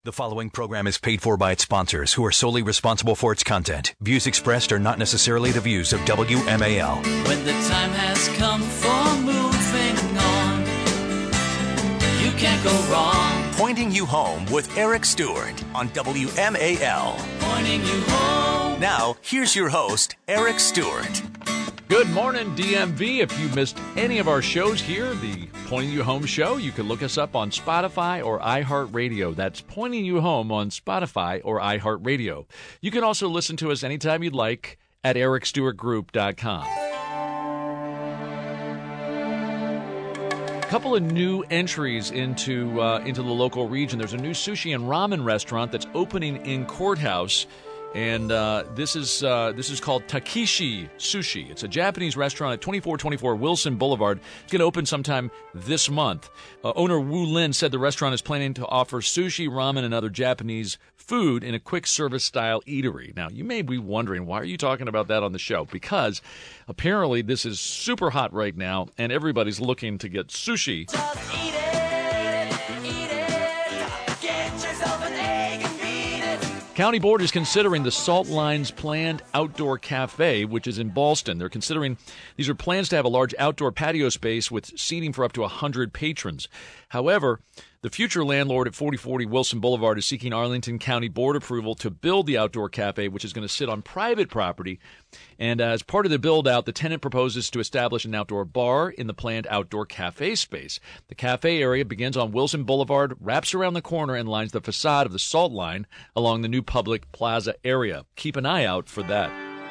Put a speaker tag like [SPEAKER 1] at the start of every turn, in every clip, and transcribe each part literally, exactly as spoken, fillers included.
[SPEAKER 1] The following program is paid for by its sponsors, who are solely responsible for its content. Views expressed are not necessarily the views of W M A L.
[SPEAKER 2] When the time has come for moving on, you can't go wrong.
[SPEAKER 1] Pointing you home with Eric Stewart on W M A L.
[SPEAKER 2] Pointing you home.
[SPEAKER 1] Now, here's your host, Eric Stewart.
[SPEAKER 3] Good morning, D M V. If you missed any of our shows here, the Pointing You Home show, you can look us up on Spotify or iHeartRadio. That's Pointing You Home on Spotify or iHeartRadio. You can also listen to us anytime you'd like at eric stewart group dot com. A couple of new entries into uh, into the local region. There's a new sushi and ramen restaurant that's opening in Courthouse. And uh, this is uh, this is called Takishi Sushi. It's a Japanese restaurant at twenty-four twenty-four Wilson Boulevard. It's going to open sometime this month. Uh, owner Wu Lin said the restaurant is planning to offer sushi, ramen, and other Japanese food in a quick service style eatery. Now, you may be wondering, why are you talking about that on the show? Because apparently this is super hot right now, and everybody's looking to get sushi.
[SPEAKER 2] Just eat it, eat it, get yourself an egg and beat it.
[SPEAKER 3] County Board is considering the Salt Line's planned outdoor cafe, which is in Ballston. They're considering, these are plans to have a large outdoor patio space with seating for up to one hundred patrons. However, the future landlord at forty forty Wilson Boulevard is seeking Arlington County Board approval to build the outdoor cafe, which is going to sit on private property. And uh, as part of the build-out, the tenant proposes to establish an outdoor bar in the planned outdoor cafe space. The cafe area begins on Wilson Boulevard, wraps around the corner, and lines the facade of the Salt Line along the new public plaza area. Keep an eye out for that.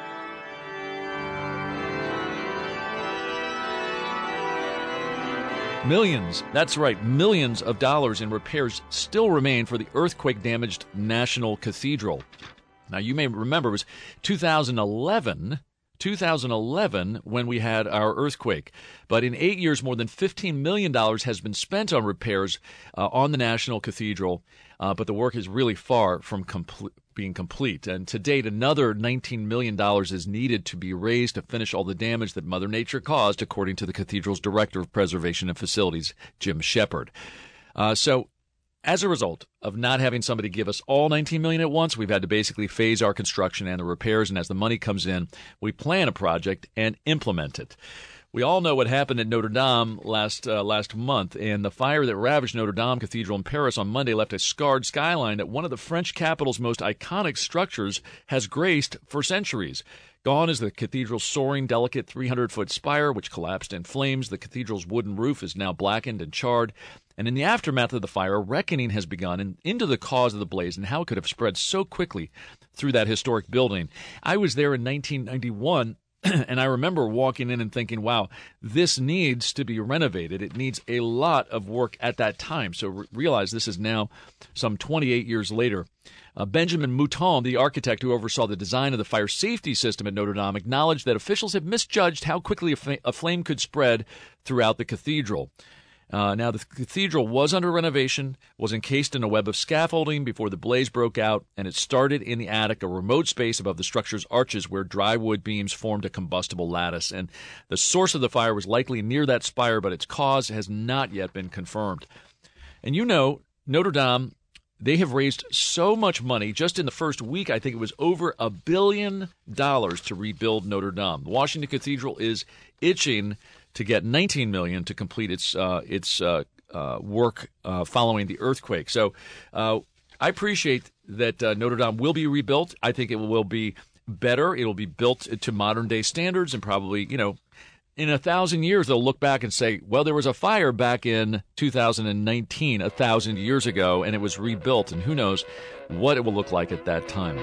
[SPEAKER 3] Millions, that's right, millions of dollars in repairs still remain for the earthquake-damaged National Cathedral. Now, you may remember it was two thousand eleven, two thousand eleven when we had our earthquake. But in eight years, more than fifteen million dollars has been spent on repairs uh, on the National Cathedral, uh, but the work is really far from complete. being complete. And to date, another nineteen million dollars is needed to be raised to finish all the damage that Mother Nature caused, according to the cathedral's Director of Preservation and Facilities, Jim Shepard. Uh, so, as a result of not having somebody give us all nineteen million dollars at once, we've had to basically phase our construction and the repairs, and as the money comes in, we plan a project and implement it. We all know what happened at Notre Dame last uh, last month, and the fire that ravaged Notre Dame Cathedral in Paris on Monday left a scarred skyline that one of the French capital's most iconic structures has graced for centuries. Gone is the cathedral's soaring, delicate three hundred foot spire, which collapsed in flames. The cathedral's wooden roof is now blackened and charred. And in the aftermath of the fire, a reckoning has begun in, into the cause of the blaze and how it could have spread so quickly through that historic building. I was there in nineteen ninety-one. And I remember walking in and thinking, wow, this needs to be renovated. It needs a lot of work at that time. So re- realize this is now some twenty-eight years later. Uh, Benjamin Mouton, the architect who oversaw the design of the fire safety system at Notre Dame, acknowledged that officials have misjudged how quickly a, fa- a flame could spread throughout the cathedral. Uh, now, the cathedral was under renovation, was encased in a web of scaffolding before the blaze broke out, and it started in the attic, a remote space above the structure's arches where dry wood beams formed a combustible lattice. And the source of the fire was likely near that spire, but its cause has not yet been confirmed. And you know, Notre Dame, they have raised so much money. Just in the first week, I think it was over a billion dollars to rebuild Notre Dame. Washington Cathedral is itching to get nineteen million dollars to complete its uh, its uh, uh, work uh, following the earthquake. So uh, I appreciate that uh, Notre Dame will be rebuilt. I think it will be better. It will be built to modern day standards, and probably, you know, in a thousand years they'll look back and say, well, there was a fire back in two thousand nineteen, a thousand years ago, and it was rebuilt, and who knows what it will look like at that time.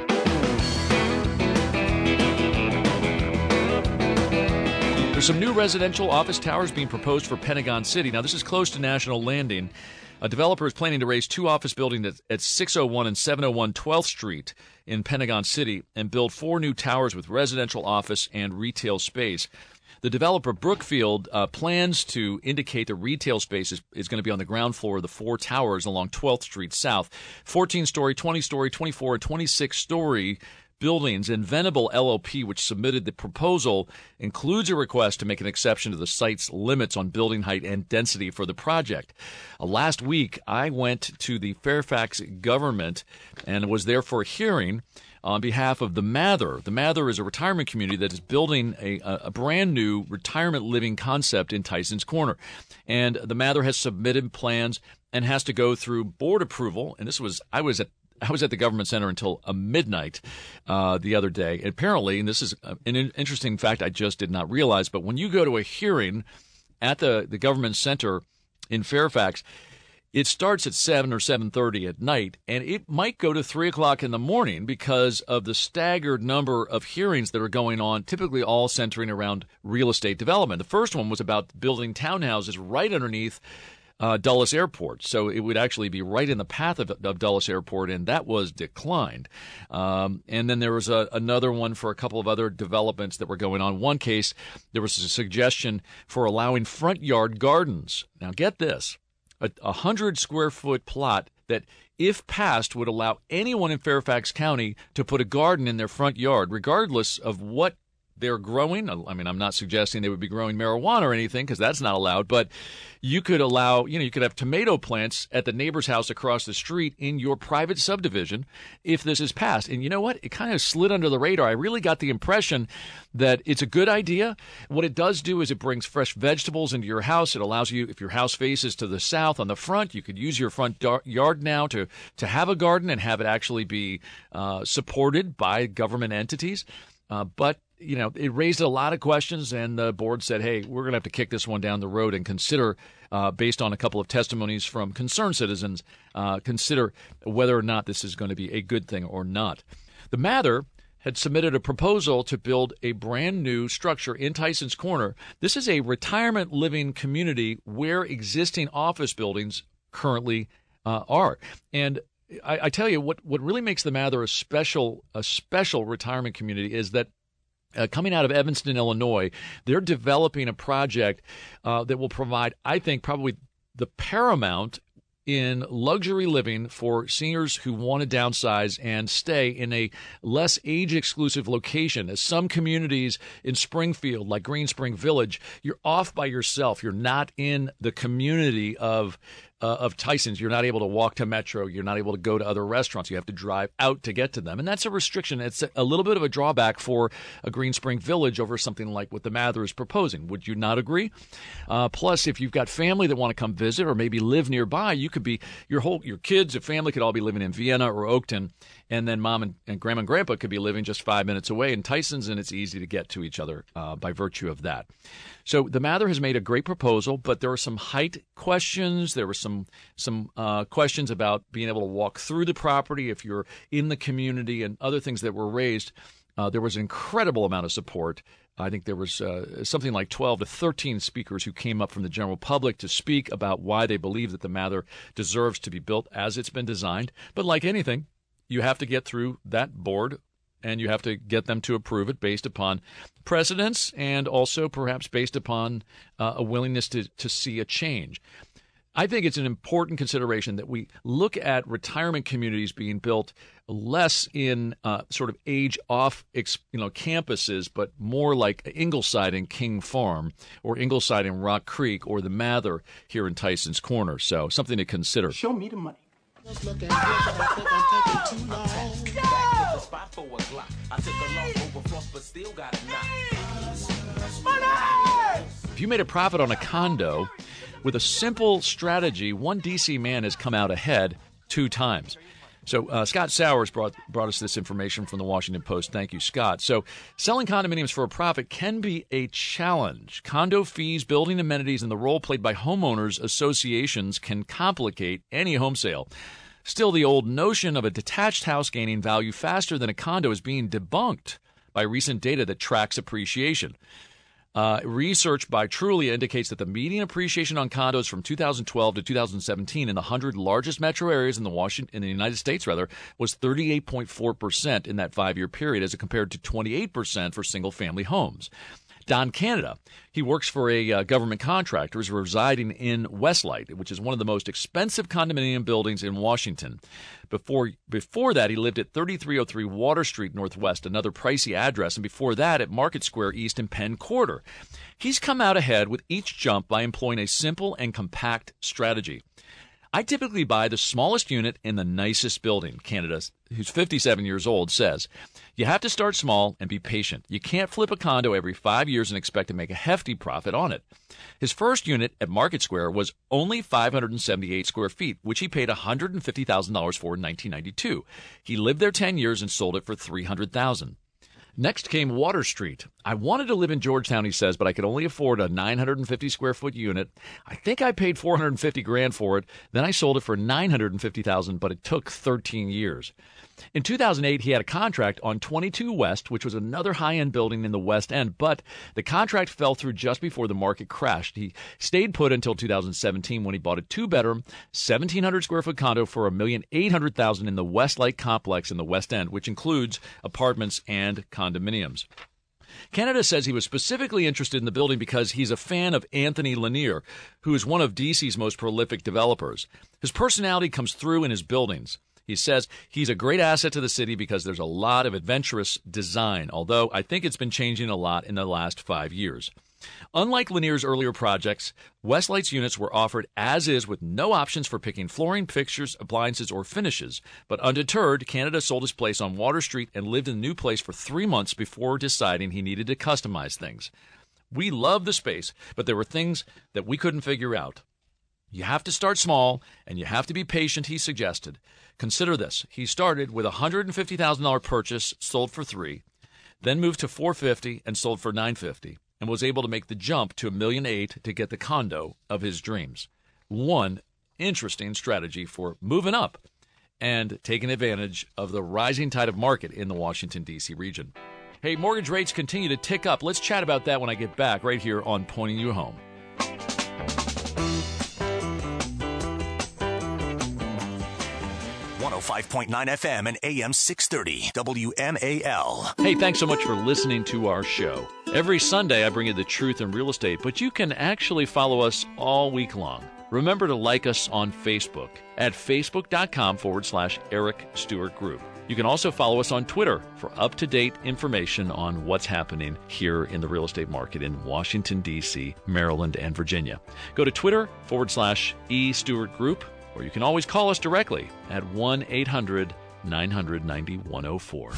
[SPEAKER 3] There's some new residential office towers being proposed for Pentagon City. Now, this is close to National Landing. A developer is planning to raise two office buildings at, at six oh one and seven oh one twelfth Street in Pentagon City and build four new towers with residential office and retail space. The developer, Brookfield, uh, plans to indicate the retail space is, is going to be on the ground floor of the four towers along twelfth Street South. fourteen-story, twenty-story, twenty-four, and twenty-six-story Buildings and Venable L L P, which submitted the proposal, includes a request to make an exception to the site's limits on building height and density for the project. Uh, last week, I went to the Fairfax government and was there for a hearing on behalf of the Mather. The Mather is a retirement community that is building a, a brand new retirement living concept in Tysons Corner. And the Mather has submitted plans and has to go through board approval. And this was, I was at I was at the government center until uh, midnight uh, the other day. And apparently, and this is an interesting fact I just did not realize, but when you go to a hearing at the, the government center in Fairfax, it starts at seven or seven thirty at night, and it might go to three o'clock in the morning because of the staggered number of hearings that are going on, typically all centering around real estate development. The first one was about building townhouses right underneath Uh, Dulles Airport, so it would actually be right in the path of, of Dulles Airport, and that was declined. Um, and then there was a, another one for a couple of other developments that were going on. One case, there was a suggestion for allowing front yard gardens. Now get this, a, a hundred square foot plot that, if passed, would allow anyone in Fairfax County to put a garden in their front yard, regardless of what they're growing. I mean, I'm not suggesting they would be growing marijuana or anything, because that's not allowed, but you could allow, you know, you could have tomato plants at the neighbor's house across the street in your private subdivision if this is passed. And you know what? It kind of slid under the radar. I really got the impression that it's a good idea. What it does do is it brings fresh vegetables into your house. It allows you, if your house faces to the south on the front, you could use your front dar- yard now to, to have a garden and have it actually be uh, supported by government entities. Uh, but you know, it raised a lot of questions, and the board said, hey, we're going to have to kick this one down the road and consider, uh, based on a couple of testimonies from concerned citizens, uh, consider whether or not this is going to be a good thing or not. The Mather had submitted a proposal to build a brand new structure in Tysons Corner. This is a retirement living community where existing office buildings currently uh, are. And I, I tell you, what, what really makes the Mather a special, a special retirement community is that Uh, coming out of Evanston, Illinois, they're developing a project uh, that will provide, I think, probably the paramount in luxury living for seniors who want to downsize and stay in a less age-exclusive location. As some communities in Springfield, like Green Spring Village, you're off by yourself. You're not in the community of Uh, of Tysons. You're not able to walk to Metro. You're not able to go to other restaurants. You have to drive out to get to them. And that's a restriction. It's a, a little bit of a drawback for a Green Spring Village over something like what the Mather is proposing. Would you not agree? Uh, plus, if you've got family that want to come visit or maybe live nearby, you could be, your whole, your kids, your family could all be living in Vienna or Oakton, and then mom and, and grandma and grandpa could be living just five minutes away in Tysons, and it's easy to get to each other uh, by virtue of that. So the Mather has made a great proposal, but there are some height questions. There were some some uh, questions about being able to walk through the property if you're in the community, and other things that were raised. Uh, there was an incredible amount of support. I think there was uh, something like twelve to thirteen speakers who came up from the general public to speak about why they believe that the Mather deserves to be built as it's been designed. But like anything, you have to get through that board, and you have to get them to approve it based upon precedents and also perhaps based upon uh, a willingness to, to see a change. I think it's an important consideration that we look at retirement communities being built less in uh, sort of age-off you know, campuses, but more like Ingleside and King Farm, or Ingleside and Rock Creek, or the Mather here in Tysons Corner. So something to consider.
[SPEAKER 4] Show me the money.
[SPEAKER 5] Just looking good, but I think I'm taking too long.
[SPEAKER 6] Back to the spot for a Glock. I took a long over floss, but still got a knot.
[SPEAKER 5] Money!
[SPEAKER 3] If you made a profit on a condo with a simple strategy, one D C man has come out ahead two times. So uh, Scott Sowers brought brought us this information from the Washington Post. Thank you, Scott. So selling condominiums for a profit can be a challenge. Condo fees, building amenities, and the role played by homeowners associations can complicate any home sale. Still, the old notion of a detached house gaining value faster than a condo is being debunked by recent data that tracks appreciation. Uh, research by Trulia indicates that the median appreciation on condos from two thousand twelve to two thousand seventeen in the one hundred largest metro areas in the Washington, in the United States, rather, was thirty-eight point four percent in that five-year period, as compared to twenty-eight percent for single-family homes. Don Canada. He works for a uh, government contractor, is residing in Westlight, which is one of the most expensive condominium buildings in Washington. Before before that, he lived at thirty-three oh three Water Street Northwest, another pricey address, and before that at Market Square East in Penn Quarter. He's come out ahead with each jump by employing a simple and compact strategy. I typically buy the smallest unit in the nicest building, Canada, who's fifty-seven years old, says. You have to start small and be patient. You can't flip a condo every five years and expect to make a hefty profit on it. His first unit at Market Square was only five hundred seventy-eight square feet, which he paid one hundred fifty thousand dollars for in nineteen ninety-two. He lived there ten years and sold it for three hundred thousand dollars. Next came Water Street. I wanted to live in Georgetown, he says, but I could only afford a nine hundred fifty square foot unit. I think I paid four hundred fifty grand for it. Then I sold it for nine hundred fifty thousand, but it took thirteen years. In two thousand eight, he had a contract on twenty-two West, which was another high-end building in the West End, but the contract fell through just before the market crashed. He stayed put until two thousand seventeen when he bought a two-bedroom, seventeen hundred square foot condo for one million eight hundred thousand dollars in the Westlight complex in the West End, which includes apartments and condominiums. Canada says he was specifically interested in the building because he's a fan of Anthony Lanier, who is one of D C's most prolific developers. His personality comes through in his buildings. He says he's a great asset to the city because there's a lot of adventurous design, although I think it's been changing a lot in the last five years. Unlike Lanier's earlier projects, Westlight's units were offered as is with no options for picking flooring, fixtures, appliances, or finishes. But undeterred, Canada sold his place on Water Street and lived in the new place for three months before deciding he needed to customize things. We love the space, but there were things that we couldn't figure out. You have to start small, and you have to be patient, he suggested. Consider this. He started with a one hundred fifty thousand dollars purchase, sold for three, then moved to four hundred fifty thousand dollars and sold for nine hundred fifty thousand dollars, and was able to make the jump to a million eight to get the condo of his dreams. One interesting strategy for moving up and taking advantage of the rising tide of market in the Washington, D C region. Hey, mortgage rates continue to tick up. Let's chat about that when I get back right here on Pointing You Home.
[SPEAKER 1] one oh five point nine F M and A M six thirty W M A L.
[SPEAKER 3] Hey, thanks so much for listening to our show. Every Sunday I bring you the truth in real estate, but you can actually follow us all week long. Remember to like us on Facebook at facebook.com forward slash Eric Stewart Group. You can also follow us on Twitter for up-to-date information on what's happening here in the real estate market in Washington, D C, Maryland, and Virginia. Go to Twitter forward slash E Stewart Group, or you can always call us directly at one eight hundred nine hundred ninety-one oh four.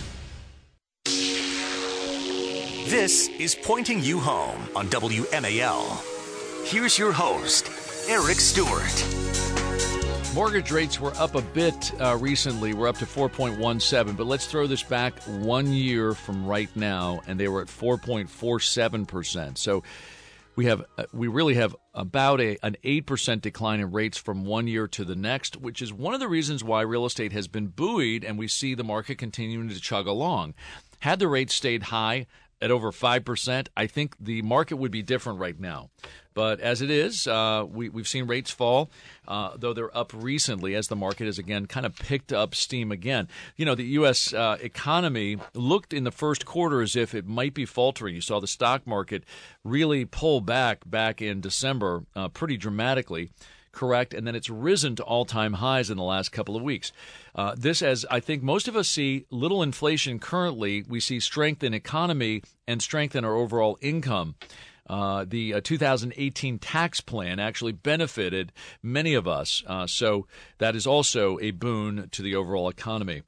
[SPEAKER 1] This is Pointing You Home on W M A L. Here's your host, Eric Stewart.
[SPEAKER 3] Mortgage rates were up a bit uh, recently. We're up to four point one seven, but let's throw this back one year from right now, and they were at four point four seven percent. So we have uh, we really have about a an eight percent decline in rates from one year to the next, which is one of the reasons why real estate has been buoyed, and we see the market continuing to chug along. Had the rates stayed high at over five percent, I think the market would be different right now. But as it is, uh, we, we've seen rates fall, uh, though they're up recently as the market has, again, kind of picked up steam again. You know, the U S uh, economy looked in the first quarter as if it might be faltering. You saw the stock market really pull back back in December uh, pretty dramatically. Correct, and then it's risen to all-time highs in the last couple of weeks. Uh, this, as I think most of us see, little inflation currently. We see strength in economy and strength in our overall income. Uh, the uh, two thousand eighteen tax plan actually benefited many of us, uh, so that is also a boon to the overall economy.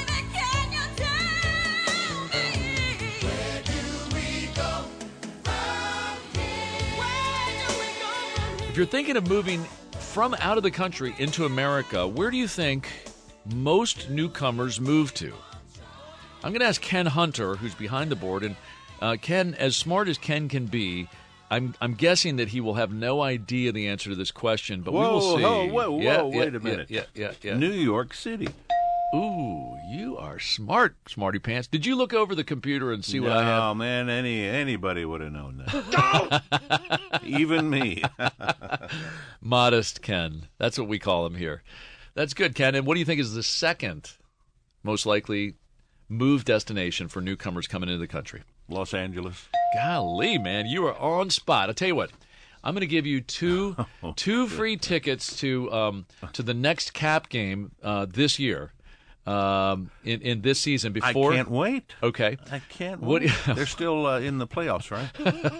[SPEAKER 3] If you're thinking of moving from out of the country into America, where do you think most newcomers move to? I'm going to ask Ken Hunter, who's behind the board, and uh, Ken, as smart as Ken can be, I'm I'm guessing that he will have no idea the answer to this question, but
[SPEAKER 4] whoa,
[SPEAKER 3] we will see.
[SPEAKER 4] Whoa, whoa,
[SPEAKER 3] yeah,
[SPEAKER 4] whoa,
[SPEAKER 3] yeah,
[SPEAKER 4] wait a minute.
[SPEAKER 3] Yeah, yeah, yeah, yeah.
[SPEAKER 4] New York City.
[SPEAKER 3] Ooh, you are smart, smarty pants. Did you look over the computer and see what
[SPEAKER 4] no,
[SPEAKER 3] I have?
[SPEAKER 4] Oh, man, any anybody would have known that. Even me.
[SPEAKER 3] Modest Ken. That's what we call him here. That's good, Ken. And what do you think is the second most likely move destination for newcomers coming into the country?
[SPEAKER 4] Los Angeles.
[SPEAKER 3] Golly, man, you are on spot. I'll tell you what. I'm going to give you two
[SPEAKER 4] Oh,
[SPEAKER 3] two free tickets to um, to the next Cap game uh, this year, um, in in this season. Before
[SPEAKER 4] I can't wait.
[SPEAKER 3] Okay,
[SPEAKER 4] I can't
[SPEAKER 3] What-
[SPEAKER 4] wait. They're still uh, in the playoffs, right?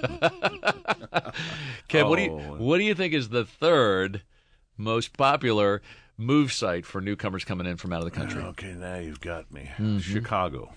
[SPEAKER 3] Kev, what do you
[SPEAKER 4] Oh.
[SPEAKER 3] what do you think is the third most popular move site for newcomers coming in from out of the country?
[SPEAKER 4] Okay, now you've got me.
[SPEAKER 3] Mm-hmm.
[SPEAKER 4] Chicago.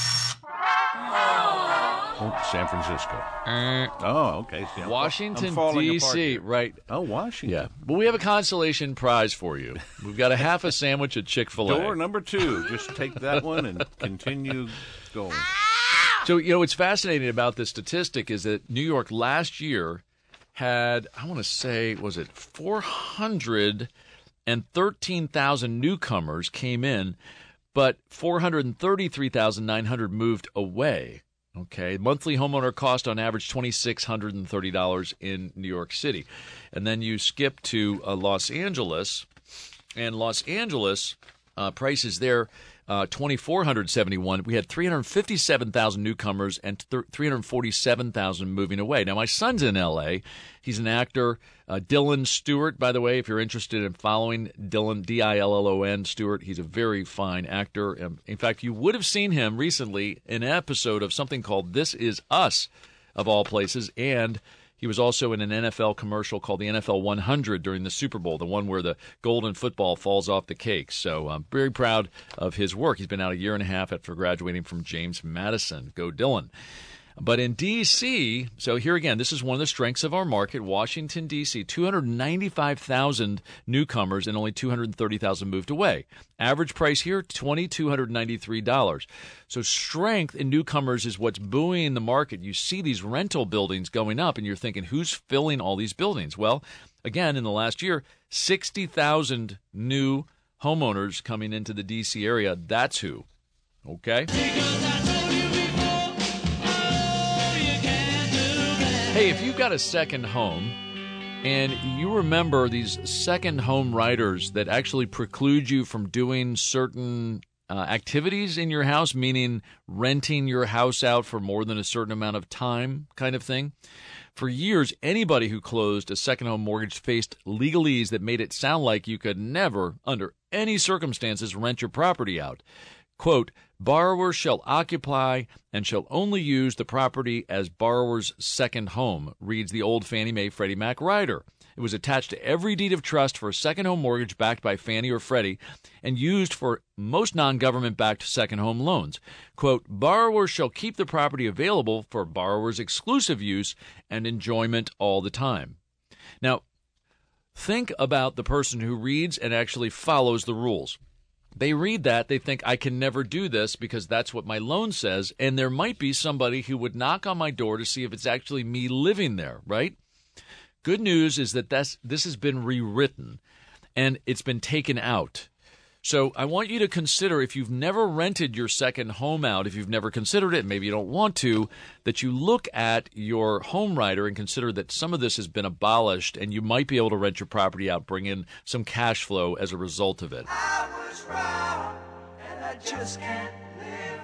[SPEAKER 4] Oh, San Francisco.
[SPEAKER 3] Uh,
[SPEAKER 4] Oh, okay. See, I'm-
[SPEAKER 3] Washington,
[SPEAKER 4] I'm falling
[SPEAKER 3] D
[SPEAKER 4] apart
[SPEAKER 3] C,
[SPEAKER 4] here.
[SPEAKER 3] right?
[SPEAKER 4] Oh, Washington.
[SPEAKER 3] Yeah, but we have a consolation prize for you. We've got a half a sandwich at Chick-fil-A.
[SPEAKER 4] Door number two. Just take that one and continue going.
[SPEAKER 3] So, you know, what's fascinating about this statistic is that New York last year had, I want to say, was it four hundred thirteen thousand newcomers came in, but four hundred thirty-three thousand nine hundred moved away. Okay, monthly homeowner cost on average two thousand six hundred thirty dollars in New York City. And then you skip to uh, Los Angeles, and Los Angeles uh, prices there uh, two thousand four hundred seventy-one. We had three hundred fifty-seven thousand newcomers and th- three hundred forty-seven thousand moving away. Now, my son's in L A. He's an actor. Uh, Dylan Stewart, by the way, if you're interested in following Dylan, D I L L O N, Stewart, he's a very fine actor. Um, in fact, you would have seen him recently in an episode of something called This Is Us, of all places, and he was also in an N F L commercial called the N F L one hundred during the Super Bowl, the one where the golden football falls off the cake. So I'm very proud of his work. He's been out a year and a half after graduating from James Madison. Go Dylan. But in D C, so here again, this is one of the strengths of our market, Washington, D C, two hundred ninety-five thousand newcomers and only two hundred thirty thousand moved away. Average price here, two thousand two hundred ninety-three dollars. So strength in newcomers is what's buoying the market. You see these rental buildings going up, and you're thinking, who's filling all these buildings? Well, again, in the last year, sixty thousand new homeowners coming into the D C area. That's who. Okay? Hey, if you've got a second home and you remember these second home riders that actually preclude you from doing certain uh, activities in your house, meaning renting your house out for more than a certain amount of time kind of thing, for years, anybody who closed a second home mortgage faced legalese that made it sound like you could never, under any circumstances, rent your property out. Quote, borrowers shall occupy and shall only use the property as borrower's second home, reads the old Fannie Mae Freddie Mac rider. It was attached to every deed of trust for a second home mortgage backed by Fannie or Freddie and used for most non-government backed second home loans. Quote, borrowers shall keep the property available for borrower's exclusive use and enjoyment all the time. Now, think about the person who reads and actually follows the rules. They read that, they think, I can never do this because that's what my loan says, and there might be somebody who would knock on my door to see if it's actually me living there, right? Good news is that that's, this has been rewritten, and it's been taken out. So I want you to consider, if you've never rented your second home out, if you've never considered it, maybe you don't want to, that you look at your home rider and consider that some of this has been abolished, and you might be able to rent your property out, bring in some cash flow as a result of it.
[SPEAKER 7] I was wrong, and I just can't live.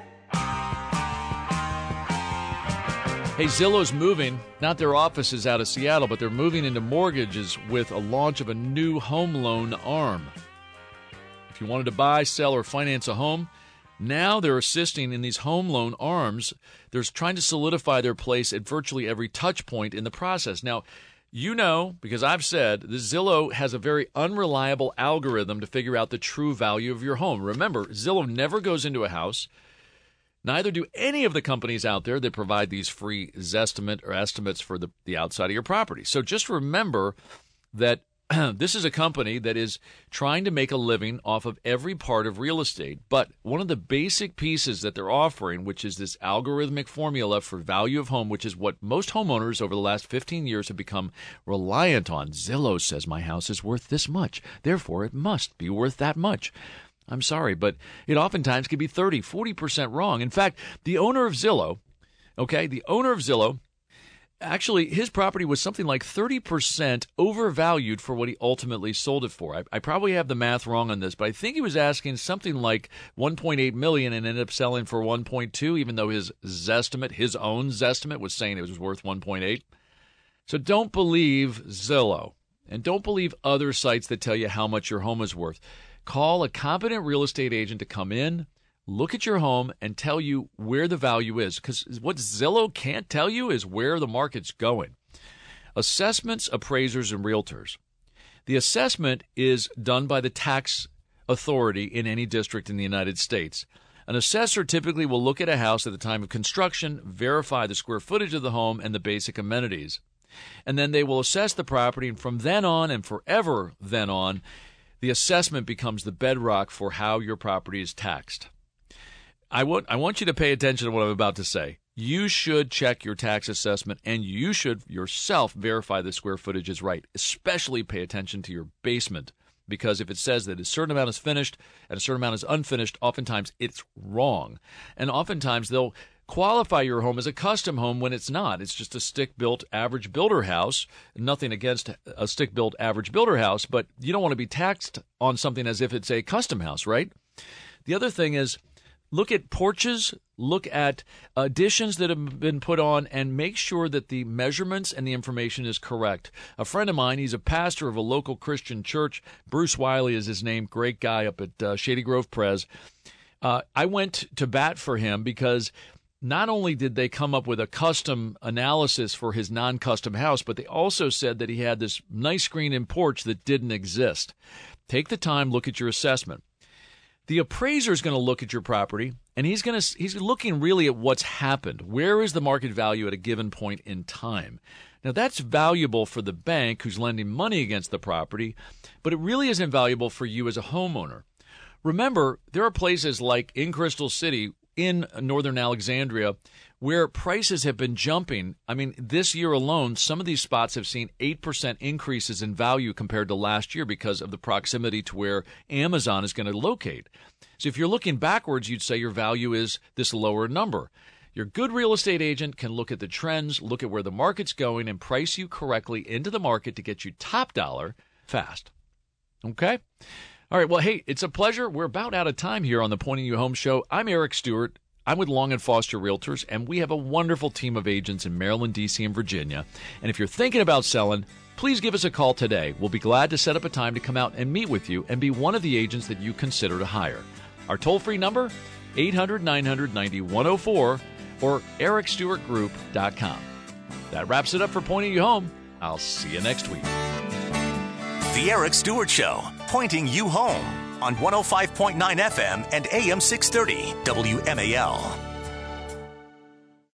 [SPEAKER 3] Hey, Zillow's moving, not their offices out of Seattle, but they're moving into mortgages with a launch of a new home loan arm. If you wanted to buy, sell, or finance a home, now they're assisting in these home loan arms. They're trying to solidify their place at virtually every touch point in the process. Now, you know, because I've said, the Zillow has a very unreliable algorithm to figure out the true value of your home. Remember, Zillow never goes into a house. Neither do any of the companies out there that provide these free Zestimate or estimates for the, the outside of your property. So just remember that this is a company that is trying to make a living off of every part of real estate. But one of the basic pieces that they're offering, which is this algorithmic formula for value of home, which is what most homeowners over the last fifteen years have become reliant on. Zillow says my house is worth this much, therefore it must be worth that much. I'm sorry, but it oftentimes can be thirty, forty percent wrong. In fact, the owner of Zillow, okay, the owner of Zillow Actually, his property was something like thirty percent overvalued for what he ultimately sold it for. I, I probably have the math wrong on this, but I think he was asking something like one point eight million dollars and ended up selling for one point two, even though his Zestimate, his own Zestimate, was saying it was worth one point eight. So don't believe Zillow, and don't believe other sites that tell you how much your home is worth. Call a competent real estate agent to come in, look at your home, and tell you where the value is. Because what Zillow can't tell you is where the market's going. Assessments, appraisers, and realtors. The assessment is done by the tax authority in any district in the United States. An assessor typically will look at a house at the time of construction, verify the square footage of the home and the basic amenities. And then they will assess the property, and from then on and forever then on, the assessment becomes the bedrock for how your property is taxed. I want, I want you to pay attention to what I'm about to say. You should check your tax assessment, and you should yourself verify the square footage is right. Especially pay attention to your basement, because if it says that a certain amount is finished and a certain amount is unfinished, oftentimes it's wrong. And oftentimes they'll qualify your home as a custom home when it's not. It's just a stick-built average builder house. Nothing against a stick-built average builder house, but you don't want to be taxed on something as if it's a custom house, right? The other thing is, look at porches, look at additions that have been put on, and make sure that the measurements and the information is correct. A friend of mine, he's a pastor of a local Christian church. Bruce Wiley is his name, great guy up at uh, Shady Grove Pres. Uh, I went to bat for him because not only did they come up with a custom analysis for his non-custom house, but they also said that he had this nice screen and porch that didn't exist. Take the time, look at your assessment. The appraiser is going to look at your property, and he's going to he's looking really at what's happened. Where is the market value at a given point in time? Now, that's valuable for the bank who's lending money against the property, but it really isn't valuable for you as a homeowner. Remember, there are places like in Crystal City, in northern Alexandria, where prices have been jumping. I mean, this year alone, some of these spots have seen eight percent increases in value compared to last year because of the proximity to where Amazon is going to locate. So if you're looking backwards, you'd say your value is this lower number. Your good real estate agent can look at the trends, look at where the market's going, and price you correctly into the market to get you top dollar fast. Okay? All right, well, hey, it's a pleasure. We're about out of time here on the Pointing You Home Show. I'm Eric Stewart. I'm with Long and Foster Realtors, and we have a wonderful team of agents in Maryland, D C, and Virginia. And if you're thinking about selling, please give us a call today. We'll be glad to set up a time to come out and meet with you and be one of the agents that you consider to hire. Our toll-free number, eight hundred, nine hundred, ninety-one oh four, or eric stewart group dot com. That wraps it up for Pointing You Home. I'll see you next week.
[SPEAKER 1] The Eric Stewart Show, pointing you home on one oh five point nine F M and A M six thirty W M A L.